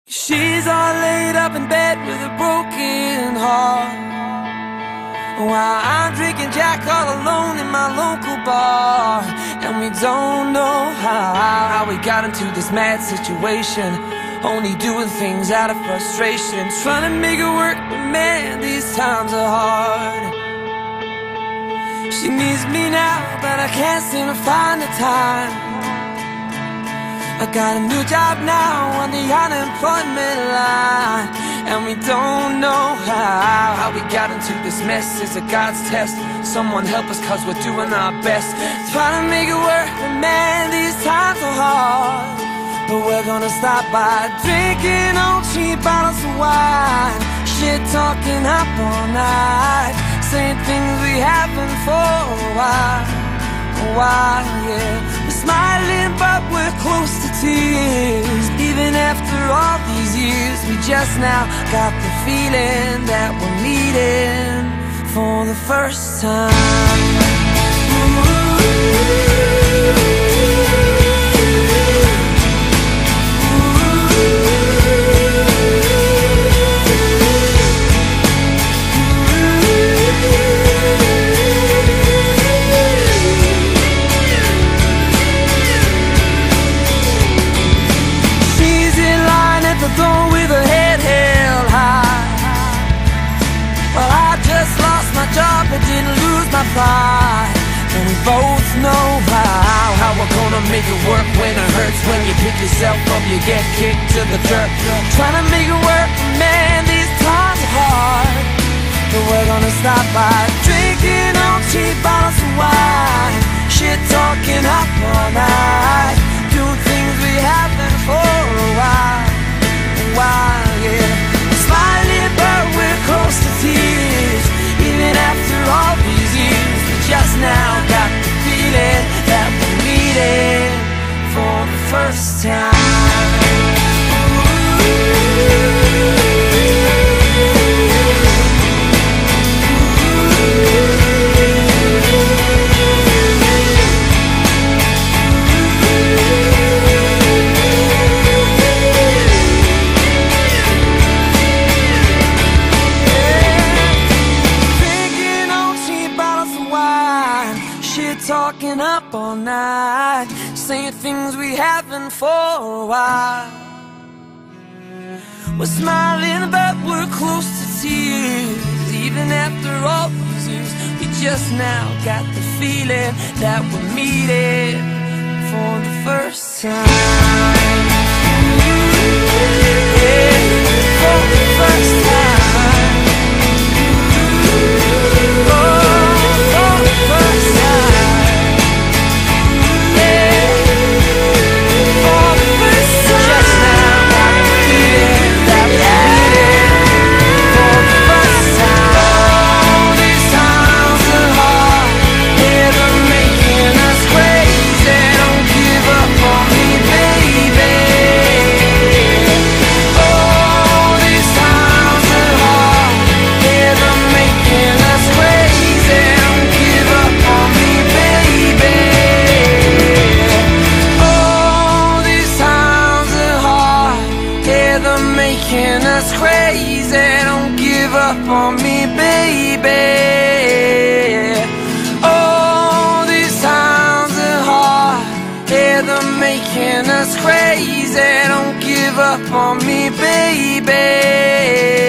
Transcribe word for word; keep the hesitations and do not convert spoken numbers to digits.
She's all laid up in bed with a broken heart, while I'm drinking Jack all alone in my local bar. And we don't know how, how we got into this mad situation, only doing things out of frustration, trying to make it work, but man, these times are hard. She needs me now, but I can't seem to find the time. I got a new job now on the unemployment line, and we don't know how, how we got into this mess. It's a God's test. Someone help us, cause we're doing our best, trying to make it work, but man, these times are hard. But we're gonna stop by drinking on cheap bottles of wine, shit talking up all night, saying things we haven't for a while, a while, yeah. We're smiling but we're close to tears, even after all these years. We just now got the feeling that we're meeting for the first time. Ooh. With her head held high, well, I just lost my job but didn't lose my pride. And we both know how, how we're gonna make it work when it hurts. When you pick yourself up, you get kicked to the dirt, trying to make it work, man, these times are hard. But we're gonna stop by drinking on cheap bottles of wine, shit talking up all night, doing things we haven't for a while, a while, yeah. Smiling but we're close to tears, even after all these years. We just now got the feeling that we're meeting for the first time. Talking up all night, saying things we haven't for a while. We're smiling but we're close to tears, even after all these years. We just now got the feeling that we're meeting for the first time. Yeah, for the first time. Oh, for the first time. Making us crazy, don't give up on me, baby. Oh, these times are hard, yeah, they're making us crazy, don't give up on me, baby.